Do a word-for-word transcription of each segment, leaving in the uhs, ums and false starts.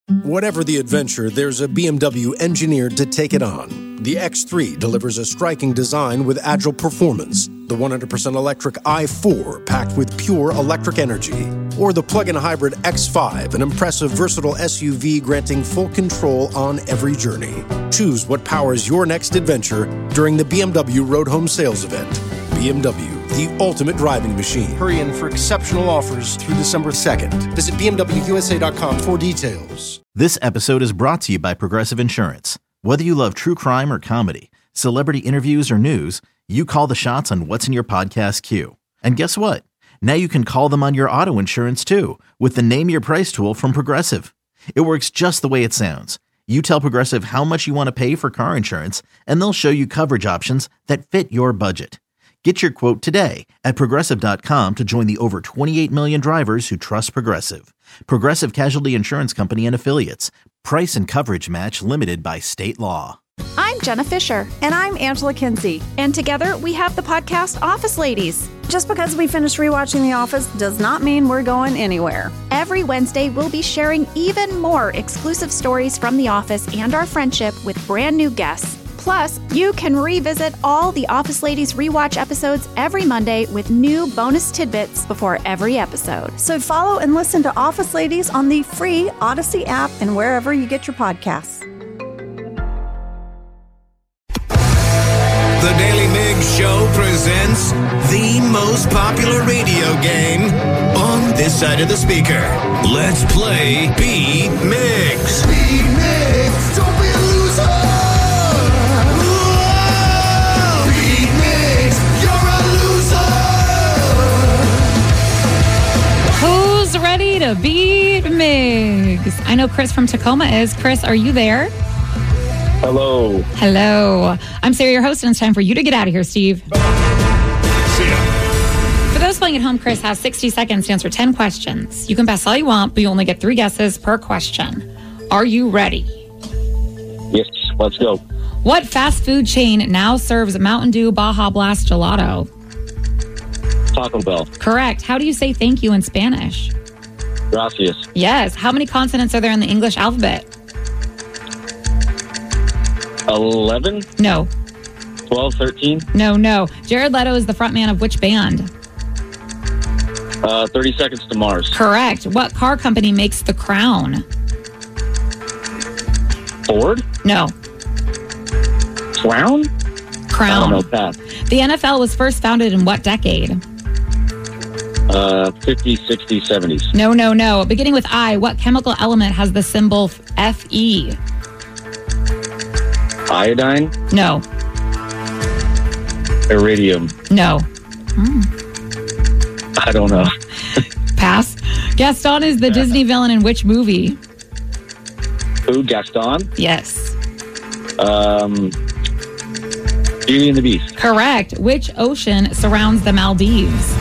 Whatever the adventure, there's a B M W engineered to take it on. The X three delivers a striking design with agile performance. The one hundred percent electric i four, packed with pure electric energy. Or the plug-in hybrid X five, an impressive, versatile S U V granting full control on every journey. Choose what powers your next adventure during the B M W Road Home Sales Event. B M W, the ultimate driving machine. Hurry in for exceptional offers through December second. Visit B M W U S A dot com for details. This episode is brought to you by Progressive Insurance. Whether you love true crime or comedy, celebrity interviews or news, you call the shots on what's in your podcast queue. And guess what? Now you can call them on your auto insurance too with the Name Your Price tool from Progressive. It works just the way it sounds. You tell Progressive how much you want to pay for car insurance, and they'll show you coverage options that fit your budget. Get your quote today at Progressive dot com to join the over twenty-eight million drivers who trust Progressive. Progressive Casualty Insurance Company and Affiliates. Price and coverage match limited by state law. I'm Jenna Fisher. And I'm Angela Kinsey. And together we have the podcast Office Ladies. Just because we finished rewatching The Office does not mean we're going anywhere. Every Wednesday, we'll be sharing even more exclusive stories from The Office and our friendship with brand new guests. Plus, you can revisit all the Office Ladies rewatch episodes every Monday with new bonus tidbits before every episode. So follow and listen to Office Ladies on the free Odyssey app and wherever you get your podcasts. The Daily Migs Show presents the most popular radio game on this side of the speaker. Let's play Beat Migs. Beat Migs, don't be a loser. Who's ready to beat Migs? I know Chris from Tacoma is. Chris, are you there? Hello. Hello. I'm Sarah, your host, and it's time for you to get out of here, Steve. See ya. For those playing at home, Chris has sixty seconds to answer ten questions. You can pass all you want, but you only get three guesses per question. Are you ready? Yes, let's go. What fast food chain now serves Mountain Dew Baja Blast Gelato? Taco Bell. Correct. How do you say thank you in Spanish? Gracias. Yes. How many consonants are there in the English alphabet? eleven? No. twelve, thirteen? No, no. Jared Leto is the frontman of which band? Uh, thirty Seconds to Mars. Correct. What car company makes the Crown? Ford? No. Crown? Crown. I don't know, Pat. The N F L was first founded in what decade? Uh, fifties, sixties, seventies. No, no, no. Beginning with I, what chemical element has the symbol Fe? Iodine? No. Iridium? No. Mm. I don't know. Pass. Gaston is the Disney villain in which movie? Who? Gaston? Yes. Um, Beauty and the Beast. Correct. Which ocean surrounds the Maldives?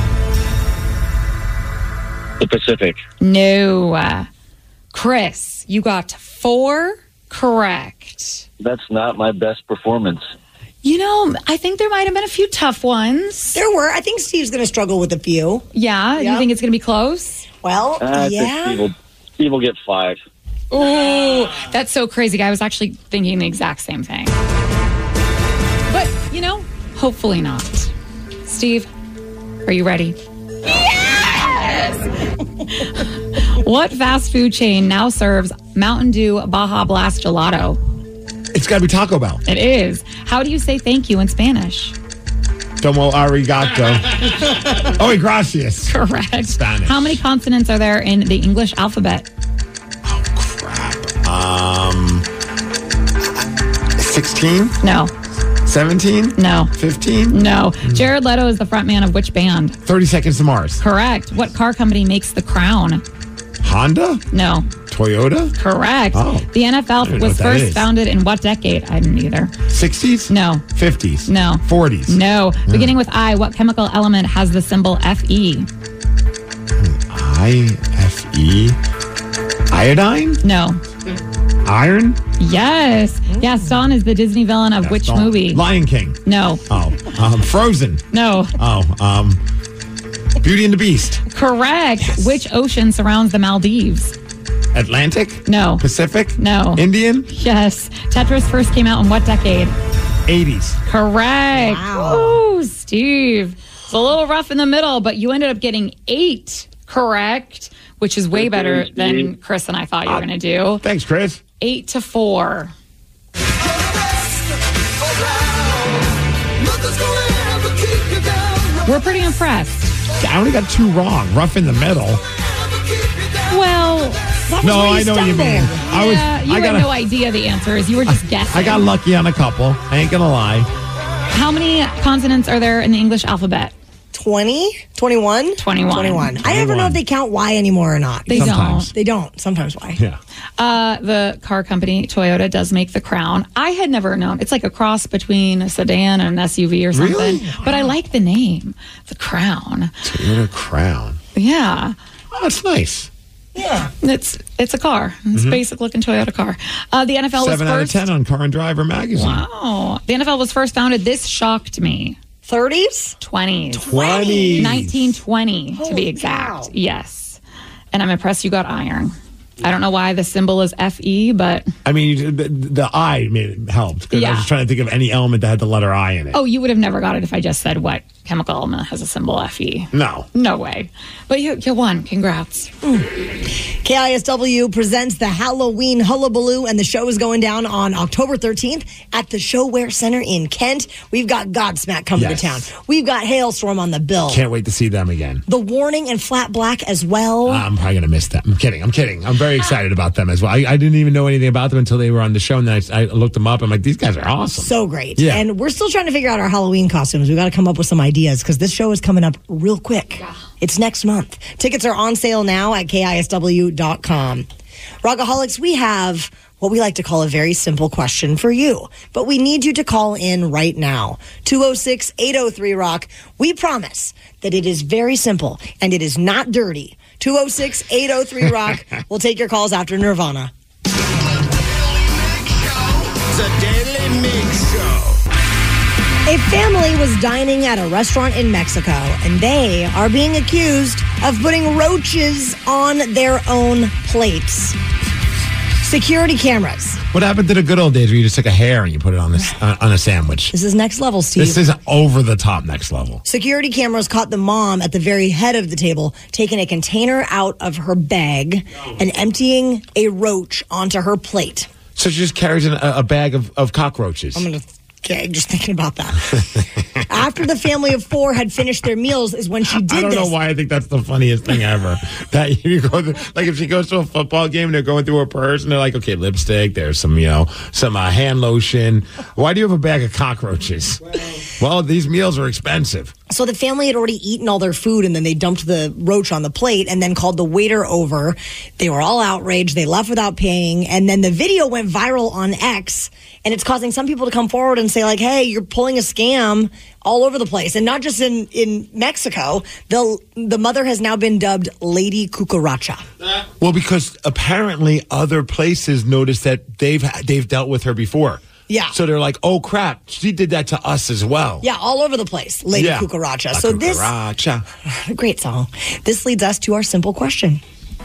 The Pacific. No. Uh, Chris, you got four correct. That's not my best performance. You know, I think there might have been a few tough ones. There were. I think Steve's going to struggle with a few. Yeah? Yeah. You think it's going to be close? Well, Uh, I yeah. think Steve will, Steve will get five. Oh, that's so crazy. I was actually thinking the exact same thing. But, you know, hopefully not. Steve, are you ready? Yes! What fast food chain now serves Mountain Dew Baja Blast Gelato? It's got to be Taco Bell. It is. How do you say thank you in Spanish? Tomo arigato. Oh, y gracias. Correct. Spanish. How many consonants are there in the English alphabet? Oh, crap. Um, sixteen? No. seventeen? No. fifteen? No. Jared Leto is the frontman of which band? thirty Seconds to Mars. Correct. What car company makes the Crown? Honda? No. Toyota? Correct. Oh. The N F L I don't know was what that first is. founded in what decade? I didn't either. sixties? No. fifties? No. forties? No. Beginning with I, what chemical element has the symbol Fe? I F E? Iodine? No. Iron? Yes. Gaston is the Disney villain of which Gaston. movie? Lion King. No. Oh. Um, Frozen. No. Oh. Um, Beauty and the Beast. Correct. Yes. Which ocean surrounds the Maldives? Atlantic? No. Pacific? No. Indian? Yes. Tetris first came out in what decade? eighties. Correct. Wow. Ooh, Steve. It's a little rough in the middle, but you ended up getting eight correct, which is way better than Chris and I thought you were going to do. Thanks, Chris. Eight to four. We're pretty impressed. I only got two wrong. Rough in the middle. Well, that was No, where you I know what you stumbled. mean. I was- yeah, you I had gotta- no idea the answers. You were just guessing. I got lucky on a couple. I ain't gonna lie. How many consonants are there in the English alphabet? twenty? twenty-one? twenty-one. twenty-one. I never know if they count Y anymore or not. They Sometimes. They don't. Sometimes Y. Yeah. don't. Uh, the car company, Toyota, does make the Crown. I had never known. It's like a cross between a sedan and an S U V or something. Really? But I like the name, the Crown. Toyota Crown. Yeah. Oh, that's nice. Yeah. It's it's a car. It's a basic looking Toyota car. Uh, the N F L was Seven out of first. ten on Car and Driver magazine. Wow. The N F L was first founded. This shocked me. thirties? twenties. twenties. nineteen twenty to Holy be exact. cow. Yes. And I'm impressed you got iron. I don't know why the symbol is F E, but I mean, the, the I made it helped because I Yeah. was trying to think of any element that had the letter I in it. oh, you would have never got it if I just said what chemical element has a symbol F E. No. No way. But you, you won. Congrats. K I S W presents the Halloween Hullabaloo, and the show is going down on October thirteenth at the Showware Center in Kent. We've got Godsmack coming Yes. to town. We've got Hailstorm on the bill. Can't wait to see them again. The Warning and Flat Black as well. I'm probably going to miss them. I'm kidding. I'm kidding. I'm very excited about them as well. I, I didn't even know anything about them until they were on the show, and then I, I looked them up. I'm like, these guys are awesome. So great. Yeah. And we're still trying to figure out our Halloween costumes. We've got to come up with some ideas because this show is coming up real quick. It's next month. Tickets are on sale now at K I S W dot com. Rockaholics, we have what we like to call a very simple question for you, but we need you to call in right now. two oh six, eight oh three, rock. We promise that it is very simple and it is not dirty. two oh six, eight oh three, rock. We'll take your calls after Nirvana. The Daily Mix Show. A family was dining at a restaurant in Mexico, and they are being accused of putting roaches on their own plates. Security cameras. What happened to the good old days where you just took a hair and you put it on this uh, on a sandwich? This is next level, Steve. This is over the top next level. Security cameras caught the mom at the very head of the table, taking a container out of her bag and emptying a roach onto her plate. So she just carries in a, a bag of, of cockroaches. I'm going to gag just thinking about that. After the family of four had finished their meals is when she did I don't this. know why I think that's the funniest thing ever. That you go through, like if she goes to a football game and they're going through her purse and they're like, okay, lipstick, there's some, you know, some uh, hand lotion. Why do you have a bag of cockroaches? Well, these meals are expensive. So the family had already eaten all their food, and then they dumped the roach on the plate and then called the waiter over. They were all outraged. They left without paying. And then the video went viral on X, and it's causing some people to come forward and say, like, hey, you're pulling a scam all over the place. And not just in, in Mexico. The, the mother has now been dubbed Lady Cucaracha. Well, because apparently other places noticed that they've they've dealt with her before. Yeah. So they're like, oh, crap, she did that to us as well. Yeah, all over the place, Lady Yeah. Cucaracha. La So Cucaracha. this, great song. This leads us to our simple question.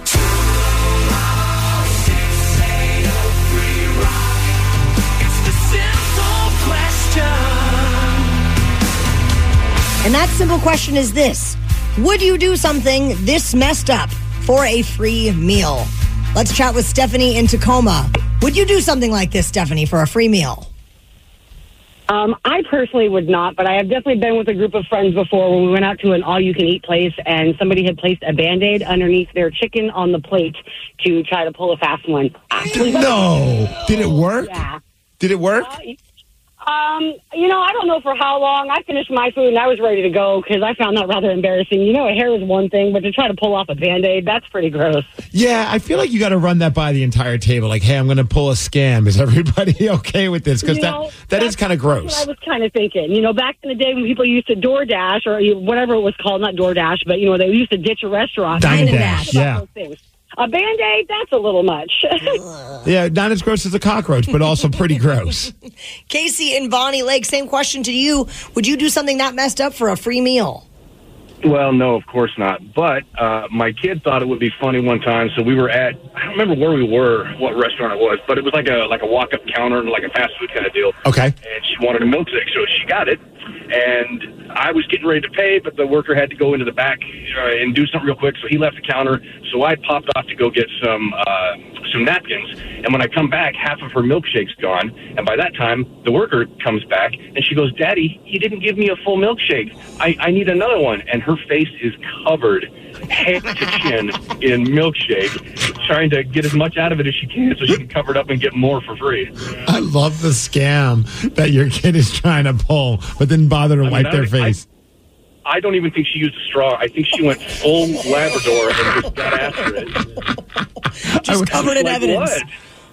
And that simple question is this: would you do something this messed up for a free meal? Let's chat with Stephanie in Tacoma. Would you do something like this, Stephanie, for a free meal? Um, I personally would not, but I have definitely been with a group of friends before when we went out to an all-you-can-eat place and somebody had placed a Band-Aid underneath their chicken on the plate to try to pull a fast one. No. Did it work? Yeah. Did it work? Uh, Um, you know, I don't know for how long. I finished my food and I was ready to go because I found that rather embarrassing. You know, a hair is one thing, but to try to pull off a Band-Aid, that's pretty gross. Yeah, I feel like you got to run that by the entire table. Like, hey, I'm going to pull a scam. Is everybody okay with this? Because You that, know, that is kind of That's gross. what I was kind of thinking. You know, back in the day when people used to DoorDash or whatever it was called, not DoorDash, but, you know, they used to ditch a restaurant. Dine and Think Dash, about yeah. those things. A Band-Aid, that's a little much. Yeah, not as gross as a cockroach, but also pretty gross. Casey in Bonnie Lake, same question to you. Would you do something that messed up for a free meal? Well, no, of course not. But uh, my kid thought it would be funny one time. So we were at, I don't remember where we were, what restaurant it was, but it was like a like a walk-up counter, like a fast food kind of deal. Okay. And she wanted a milkshake, so she got it. And I was getting ready to pay, but the worker had to go into the back uh, and do something real quick, so he left the counter. So I popped off to go get some uh, some napkins. And when I come back, half of her milkshake's gone. And by that time, the worker comes back, and she goes, "Daddy, you didn't give me a full milkshake. I, I need another one." And her face is covered head to chin in milkshake, trying to get as much out of it as she can so she can cover it up and get more for free. I love the scam that your kid is trying to pull, but didn't bother to I mean, wipe their face. I, I don't even think she used a straw. I think she went full Labrador and just got after it. Just covered in like, evidence. What?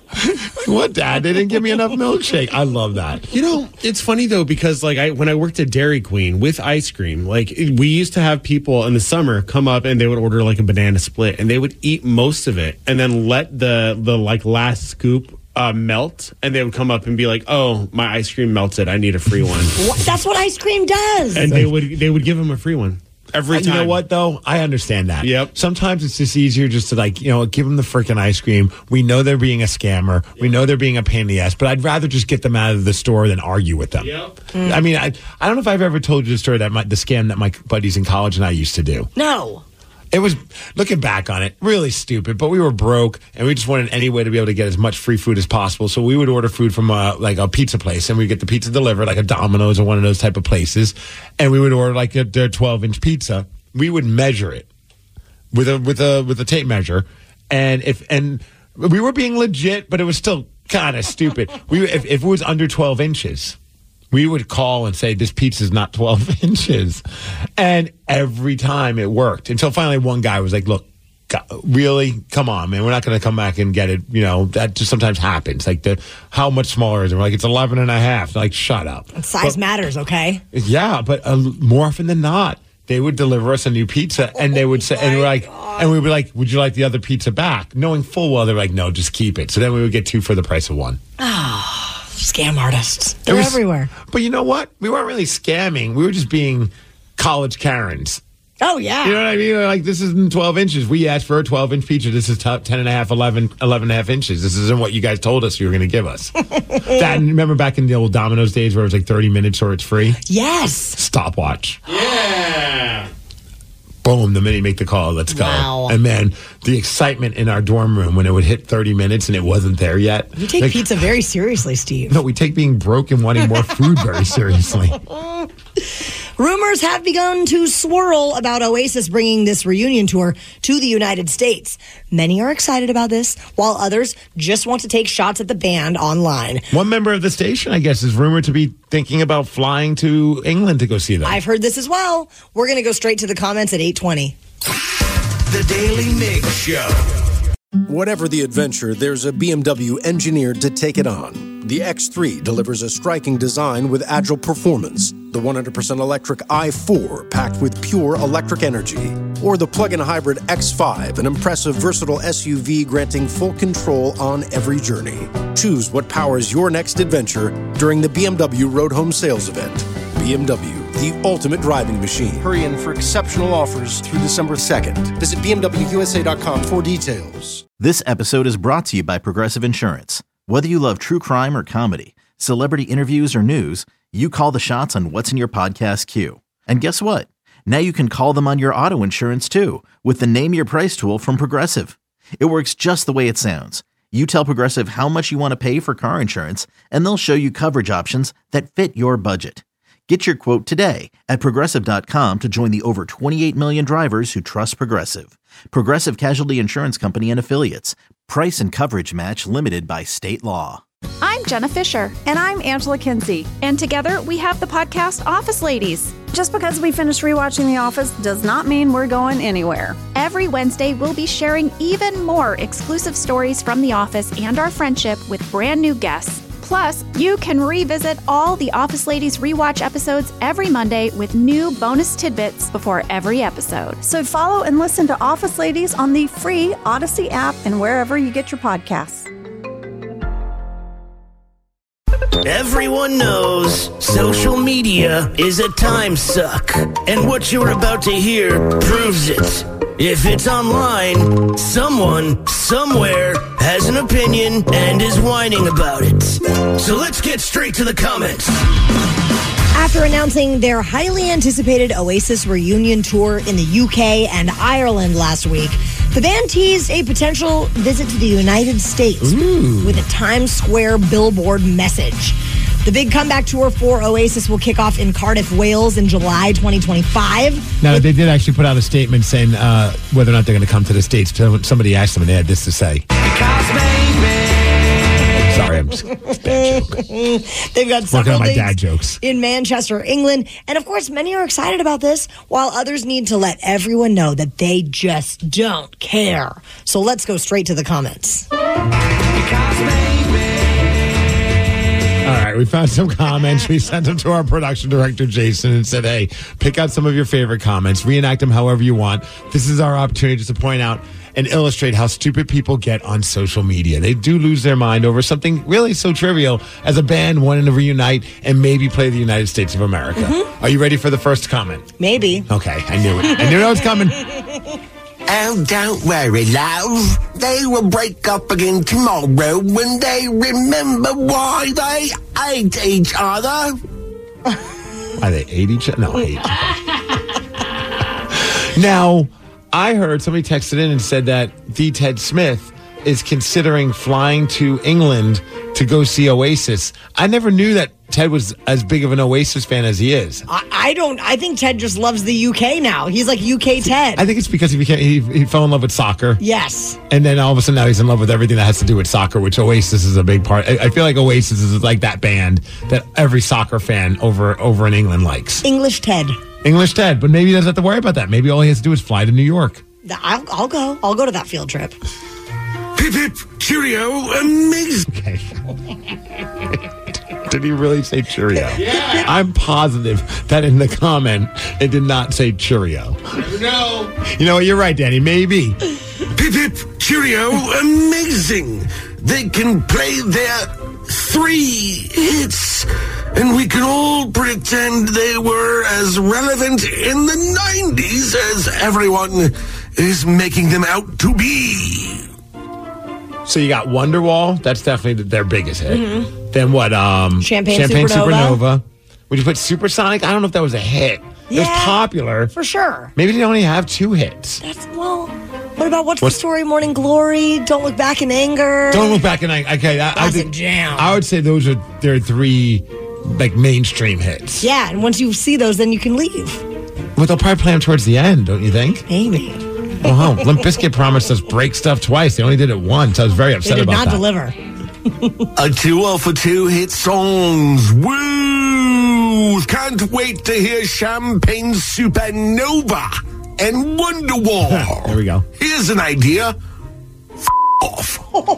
What, Dad? They didn't give me enough milkshake. I love that. You know, it's funny though, because like I when I worked at Dairy Queen with ice cream, like we used to have people in the summer come up and they would order like a banana split and they would eat most of it and then let the the like last scoop uh, melt, and they would come up and be like, "Oh, my ice cream melted. I need a free one." What? That's what ice cream does. And they would they would give them a free one. Every time. You know what, though? I understand that. Yep. Sometimes it's just easier just to, like, you know, give them the freaking ice cream. We know they're being a scammer. We know they're being a pain in the ass, but I'd rather just get them out of the store than argue with them. Yep. Mm. I mean, I, I don't know if I've ever told you the story that my, the scam that my buddies in college and I used to do. No. It was, looking back on it, really stupid, but we were broke and we just wanted any way to be able to get as much free food as possible. So we would order food from a, like a pizza place, and we'd get the pizza delivered, like a Domino's or one of those type of places. And we would order like a, their twelve inch pizza. We would measure it with a, with a, with a tape measure. And if, and we were being legit, but it was still kind of stupid. We, if, if it was under twelve inches, we would call and say, "This pizza's not twelve inches. And every time it worked, until finally one guy was like, "Look, God, really? Come on, man. We're not going to come back and get it." You know, that just sometimes happens. Like, the how much smaller is it? We're like, "It's eleven and a half. Like, shut up. Size but, matters, okay? Yeah, but uh, more often than not, they would deliver us a new pizza, and they would say, oh and we're like, God. and we'd be like, "Would you like the other pizza back?" Knowing full well they're like, "No, just keep it." So then we would get two for the price of one. Ah. Scam artists. They're was, everywhere. But you know what? We weren't really scamming. We were just being college Karens. Oh, yeah. You know what I mean? Like, this isn't twelve inches. We asked for a twelve inch pizza. This is t- ten and a half, eleven, eleven and a half inches. This isn't what you guys told us you were going to give us. That, remember back in the old Domino's days where it was like thirty minutes or it's free? Yes. Stopwatch. Yeah. Boom, the minute you make the call, let's go. Wow. And man, the excitement in our dorm room when it would hit thirty minutes and it wasn't there yet. You take like, pizza very seriously, Steve. No, we take being broke and wanting more food very seriously. Rumors have begun to swirl about Oasis bringing this reunion tour to the United States. Many are excited about this, while others just want to take shots at the band online. One member of the station, I guess, is rumored to be thinking about flying to England to go see them. I've heard this as well. We're going to go straight to the comments at eight twenty. The Daily Mix Show. Whatever the adventure, there's a B M W engineered to take it on. The X three delivers a striking design with agile performance. The one hundred percent electric i four packed with pure electric energy. Or the plug-in hybrid X five, an impressive, versatile S U V granting full control on every journey. Choose what powers your next adventure during the B M W Road Home Sales Event. B M W, the ultimate driving machine. Hurry in for exceptional offers through December second. Visit B M W U S A dot com for details. This episode is brought to you by Progressive Insurance. Whether you love true crime or comedy, celebrity interviews or news, you call the shots on what's in your podcast queue. And guess what? Now you can call them on your auto insurance too with the Name Your Price tool from Progressive. It works just the way it sounds. You tell Progressive how much you want to pay for car insurance, and they'll show you coverage options that fit your budget. Get your quote today at Progressive dot com to join the over twenty-eight million drivers who trust Progressive. Progressive Casualty Insurance Company and Affiliates. Price and coverage match limited by state law. I'm Jenna Fisher. And I'm Angela Kinsey. And together we have the podcast Office Ladies. Just because we finished rewatching The Office does not mean we're going anywhere. Every Wednesday, we'll be sharing even more exclusive stories from The Office and our friendship with brand new guests. Plus, you can revisit all the Office Ladies rewatch episodes every Monday with new bonus tidbits before every episode. So follow and listen to Office Ladies on the free Odyssey app and wherever you get your podcasts. Everyone knows social media is a time suck, and what you're about to hear proves it. If it's online, someone, somewhere, has an opinion and is whining about it. So let's get straight to the comments. After announcing their highly anticipated Oasis reunion tour in the U K and Ireland last week, the band teased a potential visit to the United States Ooh. with a Times Square billboard message. The big comeback tour for Oasis will kick off in Cardiff, Wales in July twenty twenty-five. Now, they did actually put out a statement saying uh, whether or not they're going to come to the States. Somebody asked them and they had this to say. Sorry, I'm just, it's a bad joke. They've got Working several on my dates dad jokes. in Manchester, England. And of course, many are excited about this, while others need to let everyone know that they just don't care. So let's go straight to the comments. All right, we found some comments. We sent them to our production director, Jason, and said, hey, pick out some of your favorite comments, reenact them however you want. This is our opportunity just to point out and illustrate how stupid people get on social media. They do lose their mind over something really so trivial as a band wanting to reunite and maybe play the United States of America. Mm-hmm. Are you ready for the first comment? Maybe. Okay, I knew it. I knew it was coming. Oh, don't worry, love. They will break up again tomorrow when they remember why they hate each other. Why they hate each other? No, hate each other. Now, I heard somebody texted in and said that the Ted Smith is considering flying to England to go see Oasis. I never knew that Ted was as big of an Oasis fan as he is. I, I don't. I think Ted just loves the U K now. He's like U K Ted. I think it's because he became he, he fell in love with soccer. Yes. And then all of a sudden now he's in love with everything that has to do with soccer, which Oasis is a big part. I, I feel like Oasis is like that band that every soccer fan over over in England likes. English Ted. English Ted, but maybe he doesn't have to worry about that. Maybe all he has to do is fly to New York. I'll, I'll go. I'll go to that field trip. Pip, pip, cheerio, amazing. Okay. Did he really say Cheerio? Yeah. I'm positive that in the comment it did not say Cheerio. No. You know what? You're right, Danny. Maybe. Pip, pip, cheerio, amazing. They can play their three hits, and we can all pretend they were as relevant in the nineties as everyone is making them out to be. So you got Wonderwall. That's definitely their biggest hit. Mm-hmm. Then what? Um, Champagne, Champagne Supernova. Supernova. Would you put Supersonic? I don't know if that was a hit. It Yeah, was popular. For sure. Maybe they only have two hits. That's, well, what about What's, What's- the Story, Morning Glory, Don't Look Back in Anger? Don't look back and I. Okay, I, I, That's a think- jam. I would say those are their three like mainstream hits. Yeah, and once you see those, then you can leave. Well, they'll probably play them towards the end, don't you think? Maybe. Wow, Limp Bizkit promised us break stuff twice. They only did it once. I was very They upset did about not that. deliver. A tour for two hit songs. Woo! Can't wait to hear Champagne Supernova and Wonderwall. There we go. Here's an idea. F- off.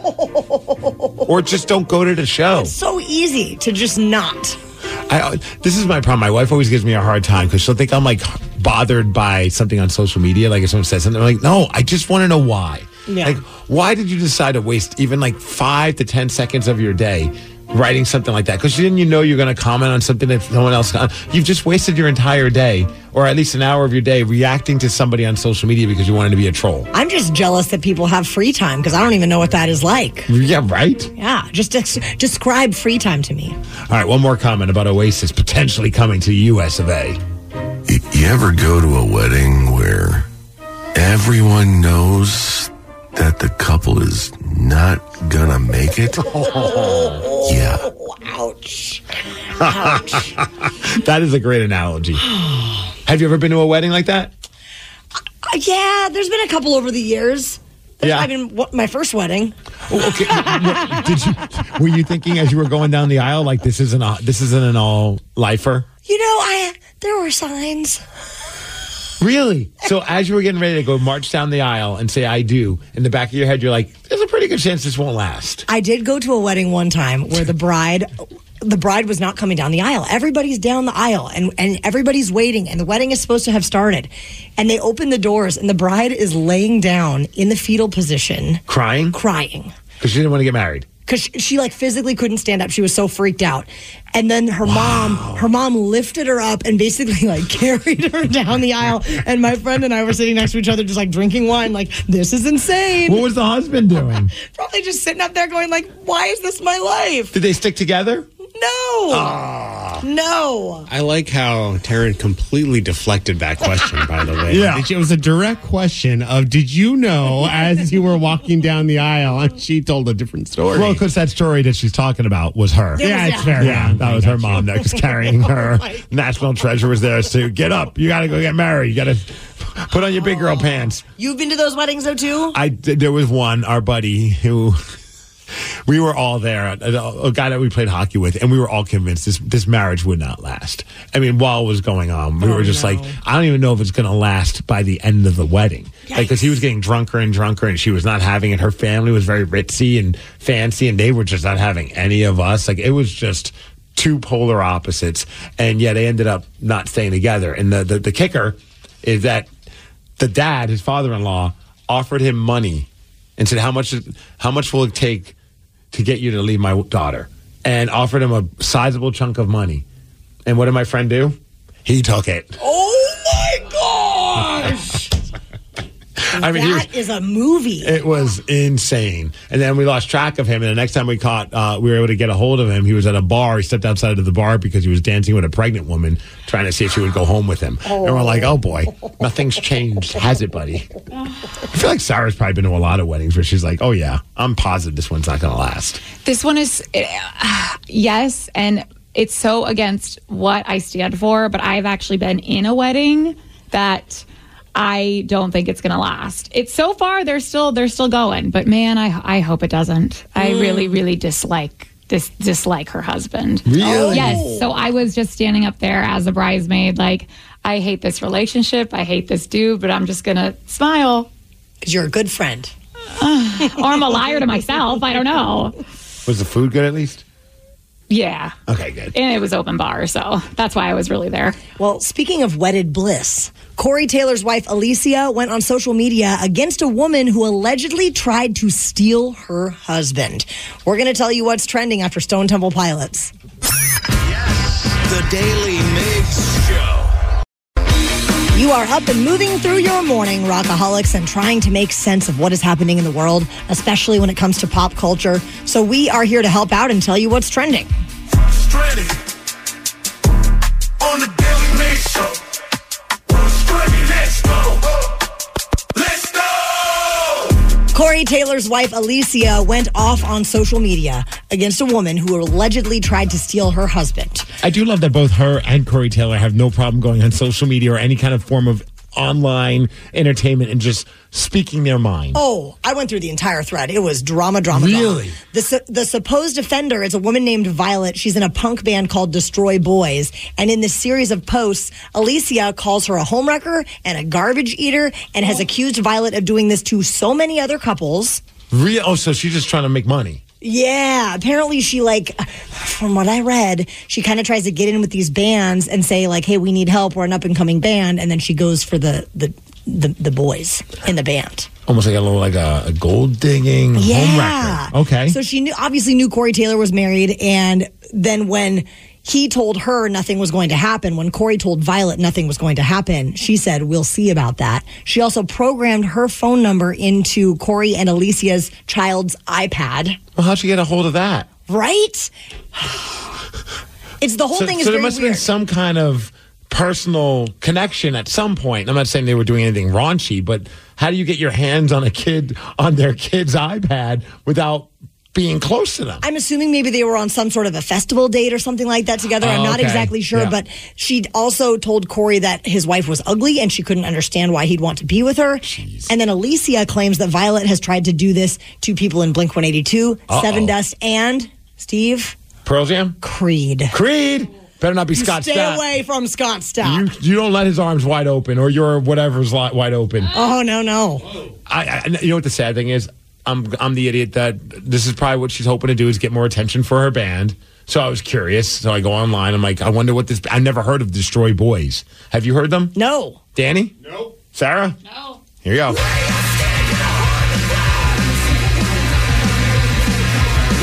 Or just don't go to the show. It's so easy to just not. I, this is my problem. My wife always gives me a hard time because she'll think I'm like bothered by something on social media. Like if someone says something, I'm like, no, I just want to know why. Yeah. Like, why did you decide to waste even like five to ten seconds of your day writing something like that? Because then you know you're going to comment on something that no one else. You've just wasted your entire day, or at least an hour of your day, reacting to somebody on social media because you wanted to be a troll. I'm just jealous that people have free time because I don't even know what that is like. Yeah, right? Yeah, just ex- describe free time to me. All right, one more comment about Oasis potentially coming to the U S of A. Y- You ever go to a wedding where everyone knows that the couple is not gonna make it? Yeah. Ouch. Ouch. That is a great analogy. Have you ever been to a wedding like that? Uh, yeah, there's been a couple over the years. Yeah. I mean, what, my first wedding. Oh, okay. What, did you? Were you thinking as you were going down the aisle like this isn't a this isn't an all lifer? You know, I there were signs. Really? So as you were getting ready to go march down the aisle and say "I do," in the back of your head, you're like, "There's a pretty good chance this won't last." I did go to a wedding one time where the bride, the bride was not coming down the aisle. Everybody's down the aisle and, and everybody's waiting and the wedding is supposed to have started. And they open the doors and the bride is laying down in the fetal position. Crying? Crying. Because she didn't want to get married. because she, she like physically couldn't stand up. She was so freaked out. And then her wow. mom, her mom lifted her up and basically like carried her down the aisle. And my friend and I were sitting next to each other, just like drinking wine. Like, this is insane. What was the husband doing? Probably just sitting up there going like, why is this my life? Did they stick together? No. Oh. No. I like how Taryn completely deflected that question, by the way. Yeah. It was a direct question of, did you know as you were walking down the aisle? And she told a different story. Well, because that story that she's talking about was her. It yeah, was, it's yeah. fair. Yeah, that was her mom that was carrying her. Oh, National Treasure was there to get up. You got to go get married. You got to put on your big girl pants. You've been to those weddings, though, too? I There was one, our buddy, who... We were all there, a, a guy that we played hockey with, and we were all convinced this this marriage would not last. I mean, while it was going on, we oh, were just no. like, I don't even know if it's going to last by the end of the wedding. Yikes. Like, because he was getting drunker and drunker, and she was not having it. Her family was very ritzy and fancy, and they were just not having any of us. Like, it was just two polar opposites, and yet they ended up not staying together. And the, the, the kicker is that the dad, his father-in-law, offered him money and said, how much how much will it take to get you to leave my daughter? And offered him a sizable chunk of money. And what did my friend do? He took it. Oh, my gosh. I mean, that was, is a movie. It was insane. And then we lost track of him. And the next time we caught, uh, we were able to get a hold of him. He was at a bar. He stepped outside of the bar because he was dancing with a pregnant woman, trying to see if she would go home with him. Oh. And we're like, oh boy, nothing's changed, has it, buddy? I feel like Sarah's probably been to a lot of weddings where she's like, oh yeah, I'm positive this one's not going to last. This one is, uh, yes, and it's so against what I stand for, but I've actually been in a wedding that I don't think it's going to last. It's so far they're still they're still going, but man, I I hope it doesn't. Mm. I really really dislike dis, dislike her husband. Really? Yes. So I was just standing up there as a bridesmaid, like, I hate this relationship. I hate this dude, but I'm just going to smile because you're a good friend, uh, or I'm a liar to myself. I don't know. Was the food good at least? Yeah. Okay, good. And it was open bar, so that's why I was really there. Well, speaking of wedded bliss, Corey Taylor's wife, Alicia, went on social media against a woman who allegedly tried to steal her husband. We're going to tell you what's trending after Stone Temple Pilots. Yes, the Daily Migs Show. You are up and moving through your morning, Rockaholics, and trying to make sense of what is happening in the world, especially when it comes to pop culture. So we are here to help out and tell you what's trending. What's trending on the Daily Migs Show? What's trending? Let's go. Let's go. Corey Taylor's wife, Alicia, went off on social media against a woman who allegedly tried to steal her husband. I do love that both her and Corey Taylor have no problem going on social media or any kind of form of online entertainment and just speaking their mind. Oh, I went through the entire thread. It was drama, drama, really? drama. The, su- the supposed offender is a woman named Violet. She's in a punk band called Destroy Boys. And in this series of posts, Alicia calls her a homewrecker and a garbage eater and has accused Violet of doing this to so many other couples. Really? Oh, so she's just trying to make money. Yeah, apparently she, like, from what I read, she kind of tries to get in with these bands and say, like, hey, we need help, we're an up-and-coming band, and then she goes for the the, the, the boys in the band. Almost like a little, like a, a gold-digging yeah. homewrecker. Okay. So she knew, obviously knew Corey Taylor was married, and then when he told her nothing was going to happen, when Corey told Violet nothing was going to happen, she said, we'll see about that. She also programmed her phone number into Corey and Alicia's child's iPad. Well, how'd she get a hold of that? Right? It's the whole so, thing is so very there must weird. have been some kind of personal connection at some point. I'm not saying they were doing anything raunchy, but how do you get your hands on a kid, on their kid's iPad without being close to them? I'm assuming maybe they were on some sort of a festival date or something like that together. Oh, I'm not okay. exactly sure, yeah. but she also told Corey that his wife was ugly and she couldn't understand why he'd want to be with her. Jeez. And then Alicia claims that Violet has tried to do this to people in Blink one eighty-two, Uh-oh. Seven Dust, and Steve? Pearl Jam? Creed. Creed? Better not be You Scott stay Stapp. away from Scott Stapp. You, you don't let his arms wide open or your whatever's li- wide open. Oh, no, no. I, I, you know what the sad thing is? I'm I'm the idiot that this is probably what she's hoping to do is get more attention for her band. So I was curious. So I go online. I'm like, I wonder what this... I never heard of Destroy Boys. Have you heard them? No. Danny? No. Sarah? No. Here you go.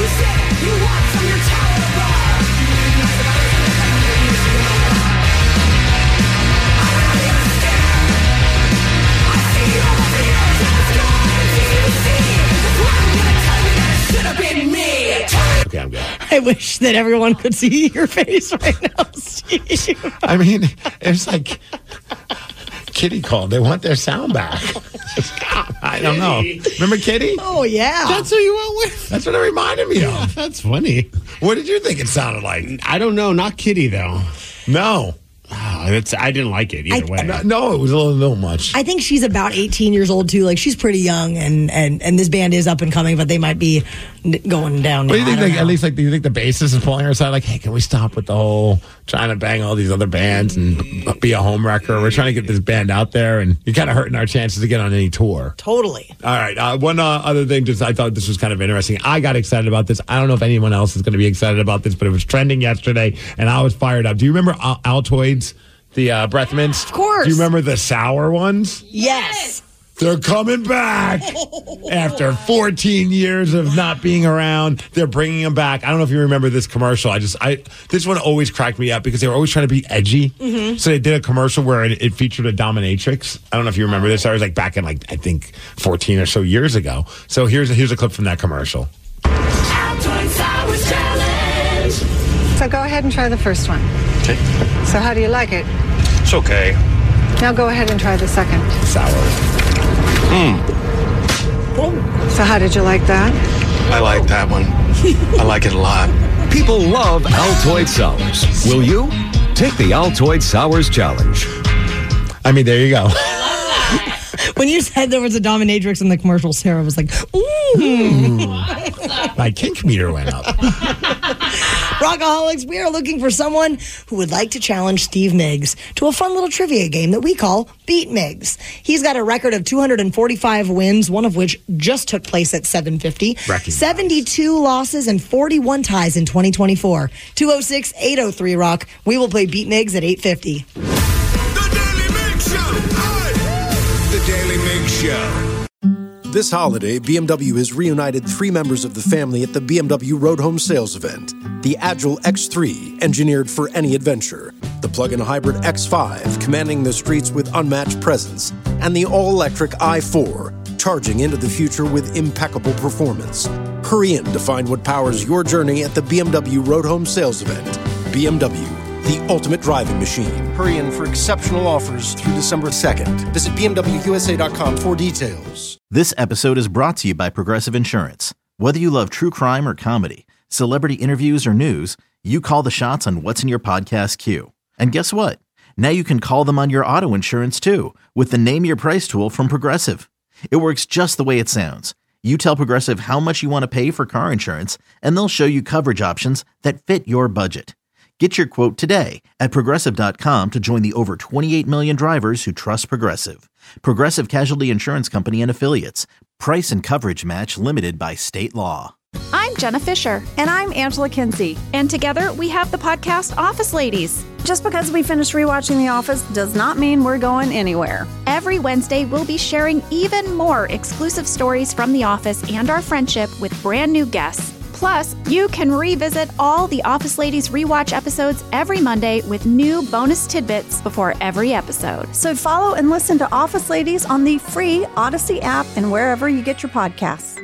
Okay, I'm good. I wish that everyone could see your face right now, Steve. I mean, it's like Kitty called. They want their sound back. I don't know. Remember Kitty? Oh, yeah. That's who you went with? That's what it reminded me of. That's funny. What did you think it sounded like? I don't know. Not Kitty, though. No. Oh, it's, I didn't like it either I- way. No, no, it was a little, little much. I think she's about eighteen years old, too. Like, she's pretty young, and, and, and this band is up and coming, but they might be n- going down What now. do you think? I don't Like, at know. least, like, do you think the bassist is pulling her aside? Like, hey, can we stop with the whole trying to bang all these other bands and b- be a home wrecker? We're trying to get this band out there, and you're kind of hurting our chances to get on any tour. Totally. All right. Uh, one uh, other thing, just I thought this was kind of interesting. I got excited about this. I don't know if anyone else is going to be excited about this, but it was trending yesterday, and I was fired up. Do you remember Al- Altoids, the uh, breath mints? Of course. Do you remember the sour ones? Yes. They're coming back after fourteen years of not being around. They're bringing them back. I don't know if you remember this commercial. I just, I this one always cracked me up because they were always trying to be edgy. Mhm. So they did a commercial where it, it featured a dominatrix. I don't know if you remember this. I was like back in like I think fourteen or so years ago. So here's here's a clip from that commercial. So go ahead and try the first one. Okay. So how do you like it? It's okay. Now go ahead and try the second. Sour. Mmm. So how did you like that? I like that one. I like it a lot. People love Altoid Sours. Will you? Take the Altoid Sours Challenge. I mean, there you go. When you said there was a dominatrix in the commercial, Sarah was like, ooh. My kink meter went up. Rockaholics, we are looking for someone who would like to challenge Steve Miggs to a fun little trivia game that we call Beat Miggs. He's got a record of two hundred forty-five wins, one of which just took place at seven fifty. Recognize. seventy-two losses and forty-one ties in twenty twenty-four. two oh six, eight oh three, Rock. We will play Beat Miggs at eight fifty. The Daily Mix Show. This holiday, B M W has reunited three members of the family at the B M W Road Home Sales event. The Agile X three, engineered for any adventure. The plug-in hybrid X five, commanding the streets with unmatched presence. And the all-electric i four, charging into the future with impeccable performance. Hurry in to find what powers your journey at the B M W Road Home Sales event. B M W, the ultimate driving machine. Hurry in for exceptional offers through December second. Visit B M W U S A dot com for details. This episode is brought to you by Progressive Insurance. Whether you love true crime or comedy, celebrity interviews or news, you call the shots on what's in your podcast queue. And guess what? Now you can call them on your auto insurance too with the Name Your Price tool from Progressive. It works just the way it sounds. You tell Progressive how much you want to pay for car insurance, and they'll show you coverage options that fit your budget. Get your quote today at Progressive dot com to join the over twenty-eight million drivers who trust Progressive. Progressive Casualty Insurance Company and Affiliates. Price and coverage match limited by state law. I'm Jenna Fisher. And I'm Angela Kinsey. And together we have the podcast Office Ladies. Just because we finished rewatching The Office does not mean we're going anywhere. Every Wednesday, we'll be sharing even more exclusive stories from The Office and our friendship with brand new guests. Plus, you can revisit all the Office Ladies rewatch episodes every Monday with new bonus tidbits before every episode. So follow and listen to Office Ladies on the free Odyssey app and wherever you get your podcasts.